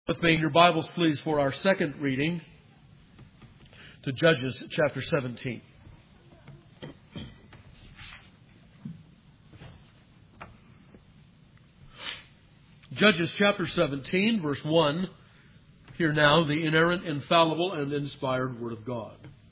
With me in your Bibles, please, for our second reading to Judges chapter 17. Judges chapter 17, verse 1. Hear now the inerrant, infallible, and inspired Word of God.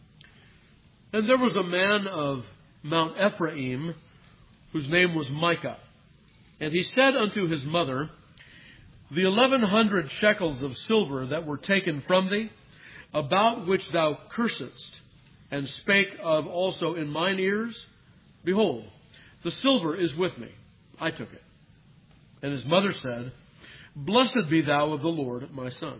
And there was a man of Mount Ephraim, whose name was Micah. And he said unto his mother, The 1,100 shekels of silver that were taken from thee, about which thou cursedst, and spake of also in mine ears, behold, the silver is with me. I took it. And his mother said, Blessed be thou of the Lord, my son.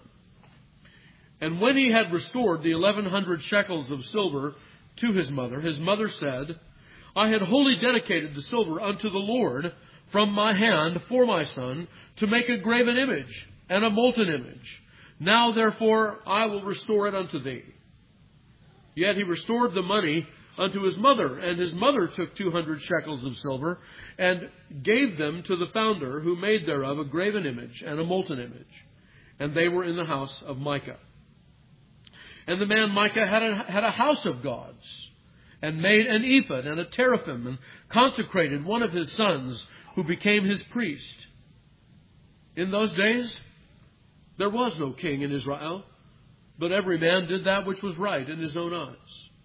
And when he had restored the 1,100 shekels of silver to his mother said, I had wholly dedicated the silver unto the Lord from my hand for my son, to make a graven image and a molten image. Now therefore I will restore it unto thee. Yet he restored the money unto his mother, and his mother took 200 shekels of silver, and gave them to the founder, who made thereof a graven image and a molten image. And they were in the house of Micah. And the man Micah had a house of gods, and made an ephod and a teraphim, and consecrated one of his sons, who became his priest. In those days, there was no king in Israel, but every man did that which was right in his own eyes.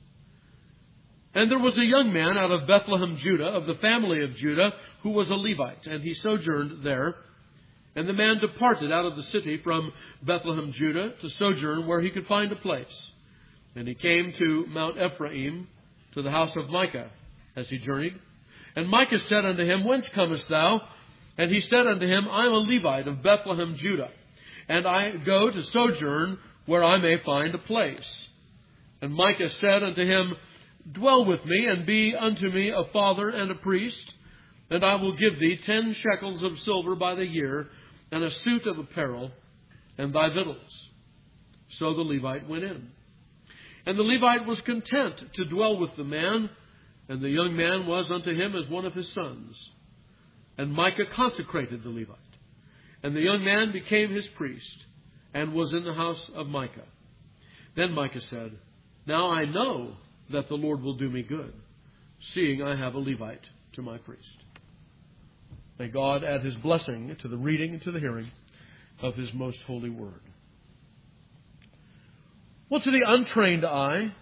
And there was a young man out of Bethlehem, Judah, of the family of Judah, who was a Levite, and he sojourned there. And the man departed out of the city from Bethlehem, Judah, to sojourn where he could find a place. And he came to Mount Ephraim, to the house of Micah, as he journeyed. And Micah said unto him, Whence comest thou? And he said unto him, I am a Levite of Bethlehem, Judah, and I go to sojourn where I may find a place. And Micah said unto him, Dwell with me, and be unto me a father and a priest, and I will give thee 10 shekels of silver by the year, and a suit of apparel, and thy victuals. So the Levite went in. And the Levite was content to dwell with the man, and the young man was unto him as one of his sons. And Micah consecrated the Levite. And the young man became his priest, and was in the house of Micah. Then Micah said, Now I know that the Lord will do me good, seeing I have a Levite to my priest. May God add his blessing to the reading and to the hearing of his most holy word. Well, to the untrained eye,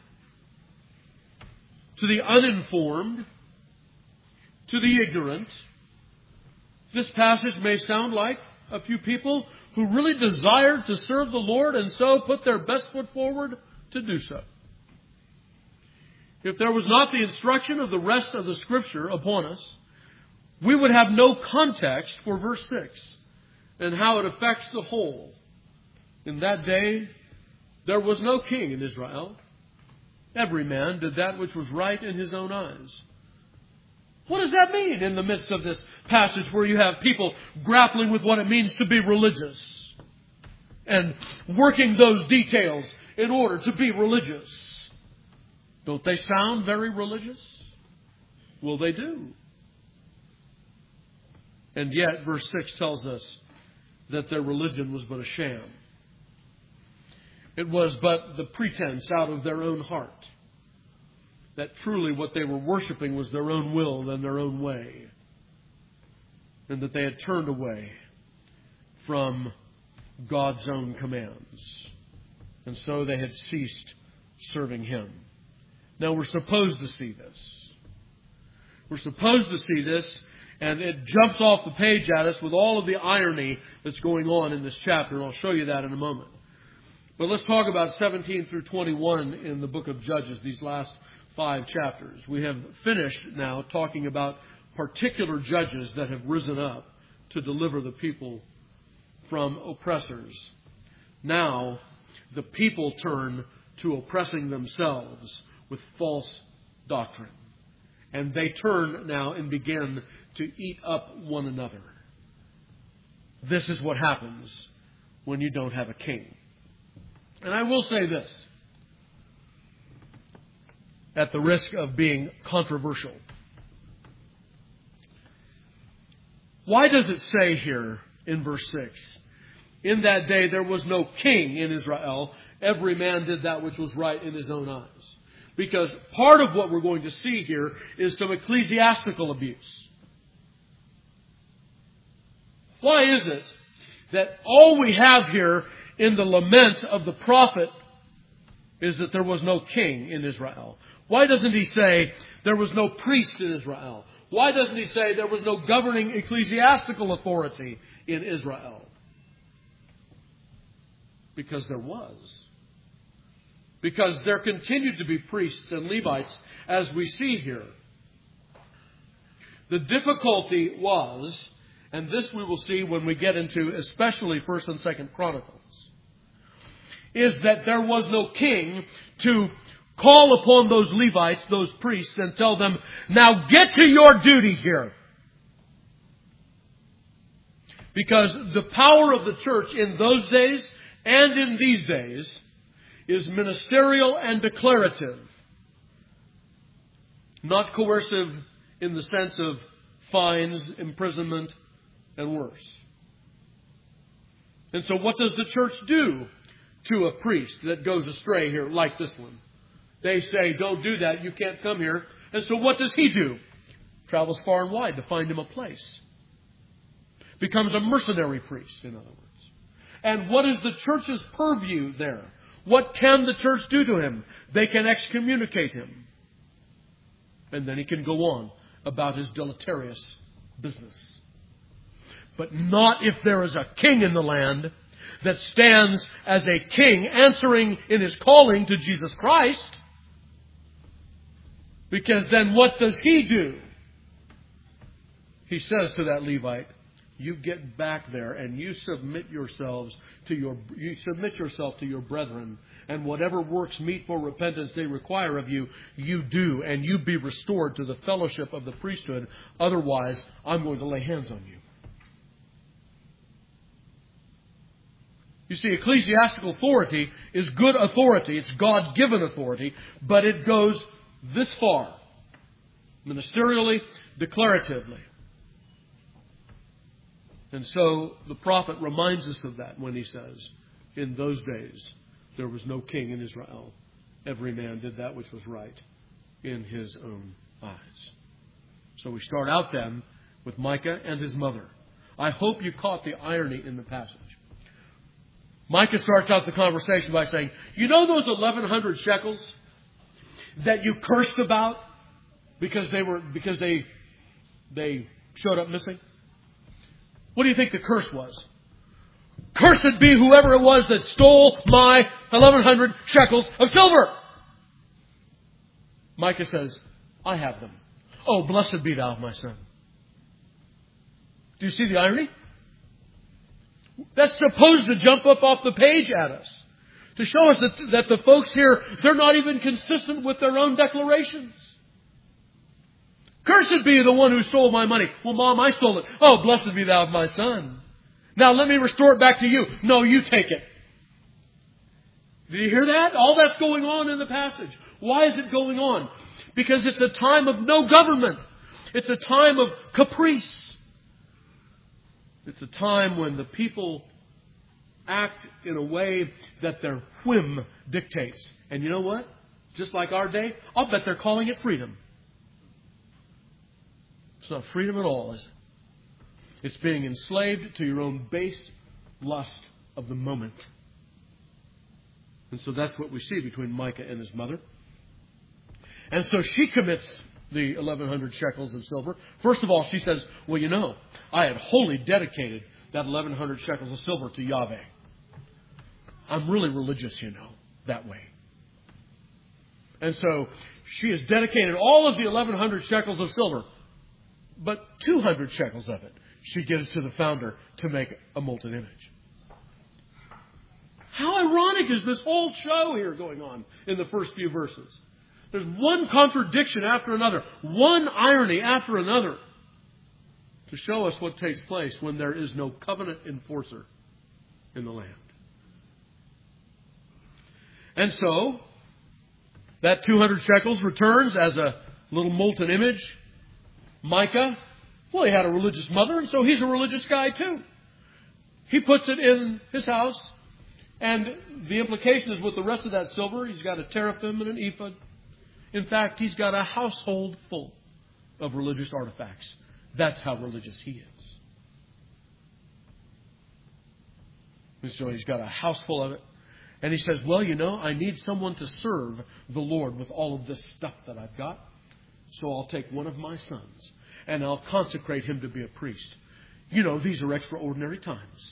to the uninformed, to the ignorant, this passage may sound like a few people who really desired to serve the Lord and so put their best foot forward to do so. If there was not the instruction of the rest of the Scripture upon us, we would have no context for verse 6 and how it affects the whole. In that day, there was no king in Israel. Every man did that which was right in his own eyes. What does that mean in the midst of this passage where you have people grappling with what it means to be religious and working those details in order to be religious? Don't they sound very religious? Well, they do. And yet, verse 6 tells us that their religion was but a sham. It was but the pretense out of their own heart. That truly what they were worshiping was their own will and their own way. And that they had turned away from God's own commands. And so they had ceased serving Him. Now we're supposed to see this. We're supposed to see this, and it jumps off the page at us with all of the irony that's going on in this chapter. And I'll show you that in a moment. But let's talk about 17 through 21 in the book of Judges, these last 5 chapters. We have finished now talking about particular judges that have risen up to deliver the people from oppressors. Now, the people turn to oppressing themselves with false doctrine. And they turn now and begin to eat up one another. This is what happens when you don't have a king. And I will say this, at the risk of being controversial. Why does it say here in verse 6 In that day there was no king in Israel. Every man did that which was right in his own eyes. Because part of what we're going to see here is some ecclesiastical abuse. Why is it that all we have here in the lament of the prophet is that there was no king in Israel? Why doesn't he say there was no priest in Israel? Why doesn't he say there was no governing ecclesiastical authority in Israel? Because there was. Because there continued to be priests and Levites, as we see here. The difficulty was, and this we will see when we get into especially 1st and 2nd Chronicles, is that there was no king to call upon those Levites, those priests, and tell them, now get to your duty here. Because the power of the church in those days and in these days is ministerial and declarative, not coercive in the sense of fines, imprisonment, and worse. And so what does the church do to a priest that goes astray here, like this one? They say, don't do that, you can't come here. And so what does he do? Travels far and wide to find him a place. Becomes a mercenary priest, in other words. And what is the church's purview there? What can the church do to him? They can excommunicate him. And then he can go on about his deleterious business. But not if there is a king in the land that stands as a king answering in his calling to Jesus Christ. Because then what does he do? He says to that Levite, you get back there and you submit yourself to your brethren, and whatever works meet for repentance they require of you, you do, and you be restored to the fellowship of the priesthood. Otherwise, I'm going to lay hands on you. You see, ecclesiastical authority is good authority. It's God-given authority, but it goes this far, ministerially, declaratively. And so the prophet reminds us of that when he says, in those days there was no king in Israel. Every man did that which was right in his own eyes. So we start out then with Micah and his mother. I hope you caught the irony in the passage. Micah starts out the conversation by saying, you know those 1,100 shekels that you cursed about because they showed up missing? What do you think the curse was? Cursed be whoever it was that stole my 1,100 shekels of silver. Micah says, I have them. Oh, blessed be thou, my son. Do you see the irony? That's supposed to jump up off the page at us, to show us that the folks here, they're not even consistent with their own declarations. Cursed be the one who stole my money. Well, Mom, I stole it. Oh, blessed be thou, my son. Now let me restore it back to you. No, you take it. Did you hear that? All that's going on in the passage. Why is it going on? Because it's a time of no government. It's a time of caprice. It's a time when the people act in a way that their whim dictates. And you know what? Just like our day, I'll bet they're calling it freedom. It's not freedom at all, is it? It's being enslaved to your own base lust of the moment. And so that's what we see between Micah and his mother. And so she commits the 1,100 shekels of silver. First of all, she says, well, you know, I had wholly dedicated that 1,100 shekels of silver to Yahweh. I'm really religious, you know, that way. And so she has dedicated all of the 1,100 shekels of silver, but 200 shekels of it she gives to the founder to make a molten image. How ironic is this whole show here going on in the first few verses? There's one contradiction after another, one irony after another, to show us what takes place when there is no covenant enforcer in the land. And so, that 200 shekels returns as a little molten image. Micah, well, he had a religious mother, and so he's a religious guy too. he puts it in his house. And the implication is with the rest of that silver, he's got a teraphim and an ephod. In fact, he's got a household full of religious artifacts. That's how religious he is. And so he's got a house full of it. And he says, well, I need someone to serve the Lord with all of this stuff that I've got. So I'll take one of my sons and I'll consecrate him to be a priest. These are extraordinary times.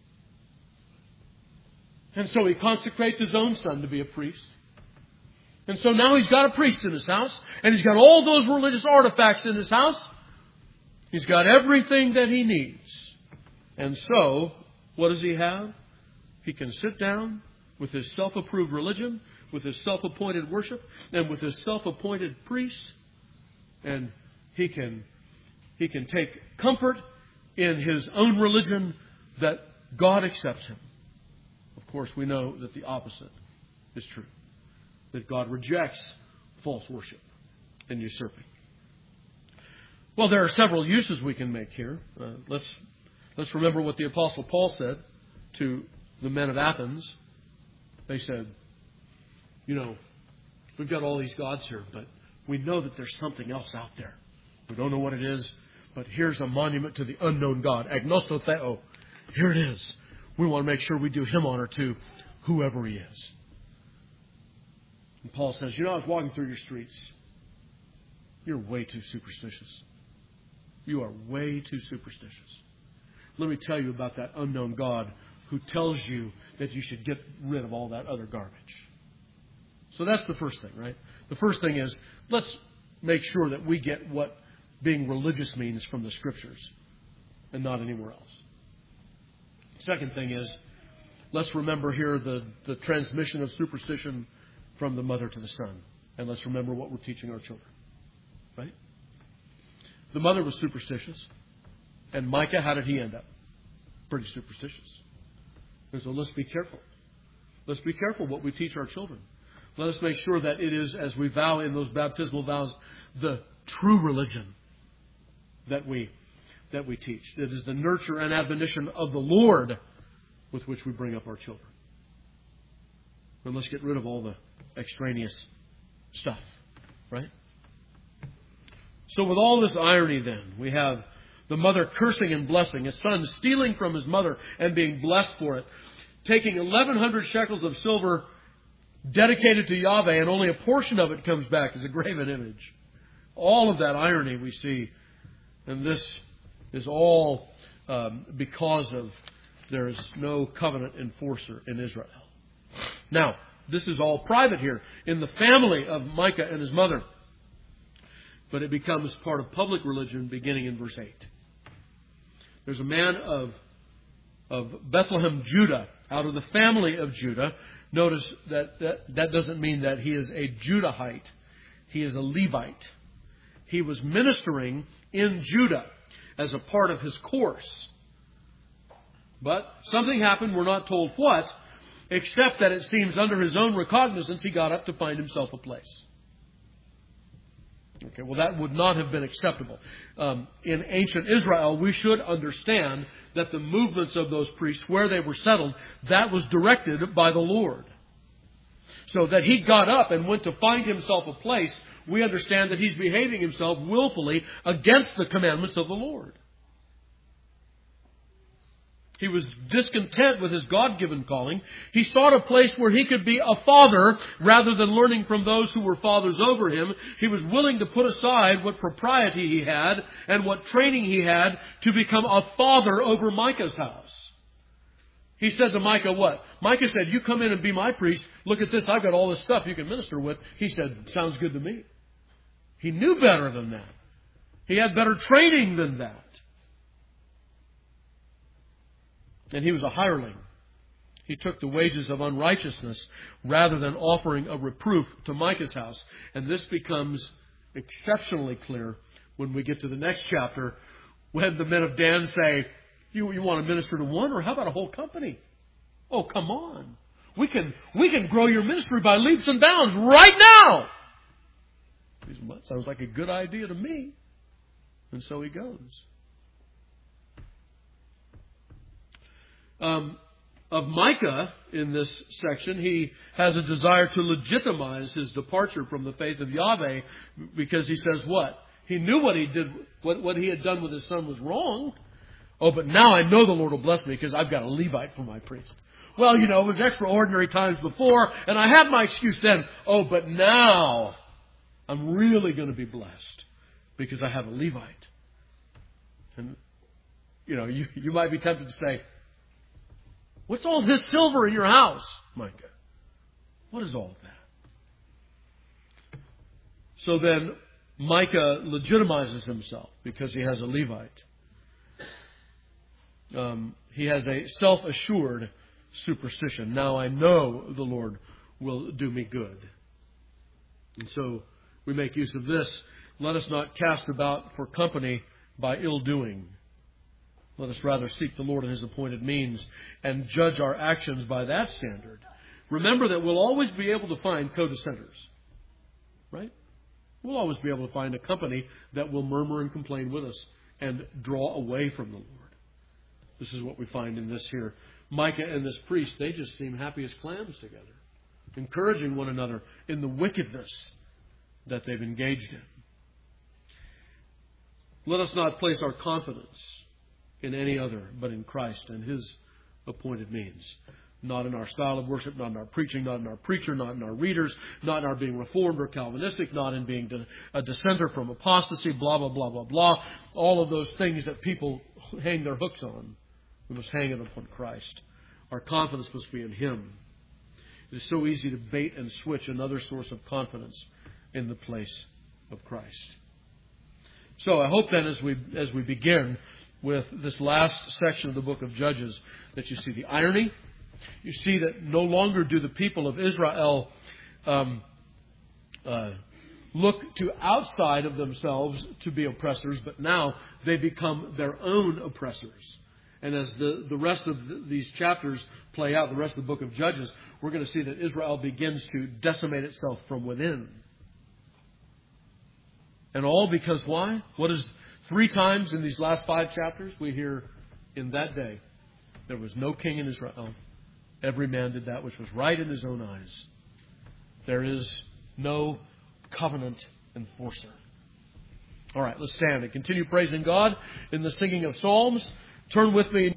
And so he consecrates his own son to be a priest. And so now he's got a priest in his house. And he's got all those religious artifacts in his house. He's got everything that he needs. And so, what does he have? He can sit down with his self-approved religion, with his self-appointed worship, and with his self-appointed priest. And he can take comfort in his own religion that God accepts him. Of course, we know that the opposite is true. That God rejects false worship and usurping. Well, there are several uses we can make here. Let's remember what the Apostle Paul said to the men of Athens. They said, we've got all these gods here, but we know that there's something else out there. We don't know what it is, but here's a monument to the unknown God. Agnosto Theo. Here it is. We want to make sure we do him honor too, whoever he is. And Paul says, I was walking through your streets. You're way too superstitious. You are way too superstitious. Let me tell you about that unknown God who tells you that you should get rid of all that other garbage. So that's the first thing, right? The first thing is, let's make sure that we get what being religious means from the Scriptures and not anywhere else. Second thing is, let's remember here the transmission of superstition from the mother to the son. And let's remember what we're teaching our children. Right? The mother was superstitious. And Micah, how did he end up? Pretty superstitious. And so let's be careful. Let's be careful what we teach our children. Let us make sure that it is, as we vow in those baptismal vows, the true religion that we teach. It is the nurture and admonition of the Lord with which we bring up our children. And let's get rid of all the extraneous stuff. Right? So with all this irony then, we have the mother cursing and blessing, a son stealing from his mother and being blessed for it, taking 1,100 shekels of silver dedicated to Yahweh, and only a portion of it comes back as a graven image. All of that irony we see, and this is all because of there is no covenant enforcer in Israel. Now, this is all private here in the family of Micah and his mother. But it becomes part of public religion beginning in verse 8. There's a man of Bethlehem, Judah, out of the family of Judah. Notice that doesn't mean that he is a Judahite. He is a Levite. He was ministering in Judah as a part of his course. But something happened, we're not told what, except that it seems under his own recognizance he got up to find himself a place. Okay, well, that would not have been acceptable. In ancient Israel, we should understand that the movements of those priests, where they were settled, that was directed by the Lord. So that he got up and went to find himself a place, we understand that he's behaving himself willfully against the commandments of the Lord. He was discontent with his God-given calling. He sought a place where he could be a father rather than learning from those who were fathers over him. He was willing to put aside what propriety he had and what training he had to become a father over Micah's house. He said to Micah what? Micah said, you come in and be my priest. Look at this. I've got all this stuff you can minister with. He said, sounds good to me. He knew better than that. He had better training than that. And he was a hireling. He took the wages of unrighteousness rather than offering a reproof to Micah's house. And this becomes exceptionally clear when we get to the next chapter, when the men of Dan say, you want to minister to one, or how about a whole company? Oh, come on. We can grow your ministry by leaps and bounds right now. He said, well, that sounds like a good idea to me. And so he goes. of Micah in this section, he has a desire to legitimize his departure from the faith of Yahweh, because he says what? He knew what he did, what he had done with his son was wrong. Oh, but now I know the Lord will bless me because I've got a Levite for my priest. Well, it was extraordinary times before, and I had my excuse then. Oh, but now I'm really going to be blessed because I have a Levite. And, you might be tempted to say, what's all this silver in your house, Micah? What is all of that? So then Micah legitimizes himself because he has a Levite. He has a self-assured superstition. Now I know the Lord will do me good. And so we make use of this. Let us not cast about for company by ill doing. Let us rather seek the Lord in His appointed means and judge our actions by that standard. Remember that we'll always be able to find co-dissenters. Right? We'll always be able to find a company that will murmur and complain with us and draw away from the Lord. This is what we find in this here. Micah and this priest, they just seem happy as clams together, encouraging one another in the wickedness that they've engaged in. Let us not place our confidence in any other but in Christ and His appointed means. Not in our style of worship, not in our preaching, not in our preacher, not in our readers, not in our being Reformed or Calvinistic, not in being a dissenter from apostasy, blah, blah, blah, blah, blah. All of those things that people hang their hooks on. We must hang it upon Christ. Our confidence must be in Him. It is so easy to bait and switch another source of confidence in the place of Christ. So I hope then as we begin with this last section of the book of Judges that you see the irony. You see that no longer do the people of Israel look to outside of themselves to be oppressors, but now they become their own oppressors. And as the rest of these chapters play out, the rest of the book of Judges, we're going to see that Israel begins to decimate itself from within. And all because why? What is 3 times in these last 5 chapters we hear, in that day there was no king in Israel. Every man did that which was right in his own eyes. There is no covenant enforcer. All right, let's stand and continue praising God in the singing of psalms. Turn with me